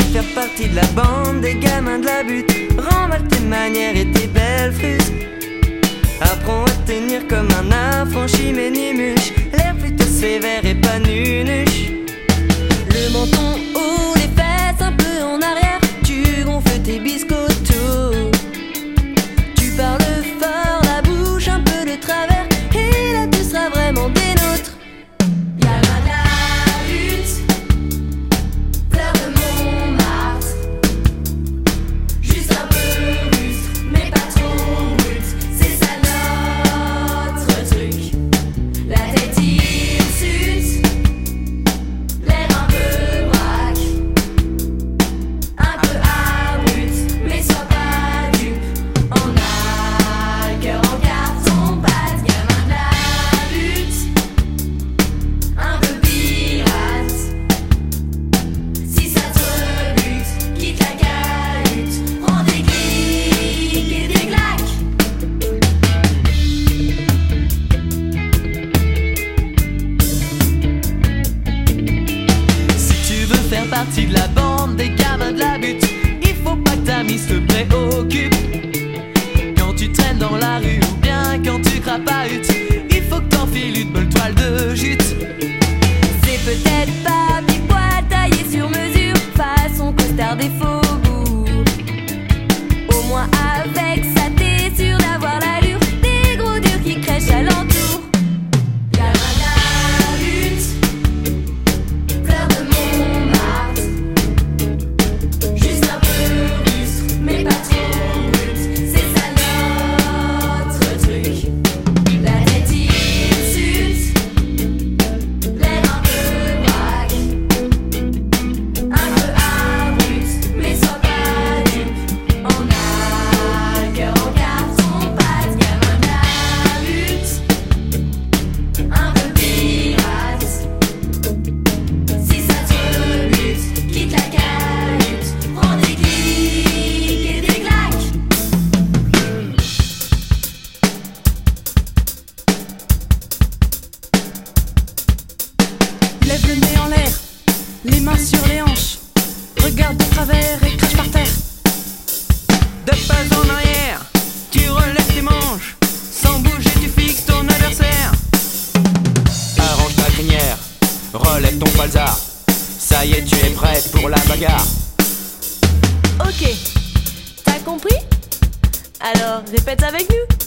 faire partie de la bande des gamins de la butte. Remballe tes manières et tes belles frusques. Apprends à tenir comme un affranchi ménimuche. L'air plutôt sévère et pas nunuche. Le menton haut, les fesses un peu en arrière. Tu gonfles tes biscottos. Tu parles fort, la bouche un peu de travers. Et là tu seras vraiment des nôtres. Gamin de la butte, fleur de Montmartre. Juste un peu rustre, mais pas trop brut. C'est ça notre truc. La tête hirsute, l'air un peu braque, un peu abrupte, mais sois pas dupe. On a le cœur en carton pâte. Gamin de la butte, un peu pirate. Si ça te rebute, quitte la cahute, prends des clics et des claques. Si tu veux faire partie de la bande des gamins de la butte, il faut pas que ta mise te préoccupe. Quand tu traînes dans la rue ou bien quand tu crapahutes, il faut que t'enfiles une belle toile de jute. C'est peut-être pas pipois taillé sur mesure, façon costard des faubourgs. Au moins avec ça t'es sûr d'avoir l'allure des gros durs qui crèchent alentour. Gamin de la butte, fleur de Montmartre. Juste un peu rustre, mais pas trop brut. C'est ça notre truc. La tête hirsute, l'air un peu braque, un peu abrupte, mais sois pas dupe. On a le cœur en carton pâte. Gamin de la butte, un peu pirate. Si ça te rebute, quitte la cahute, prends des clics et des claques. Lève le nez en l'air, les mains sur les hanches. Regarde de travers et crache par terre. Deux pas en arrière, tu relèves tes manches. Sans bouger, tu fixes ton adversaire. Arrange ta crinière, relève ton falzar. Ça y est, tu es prêt pour la bagarre. Ok, t'as compris? Alors répète avec nous.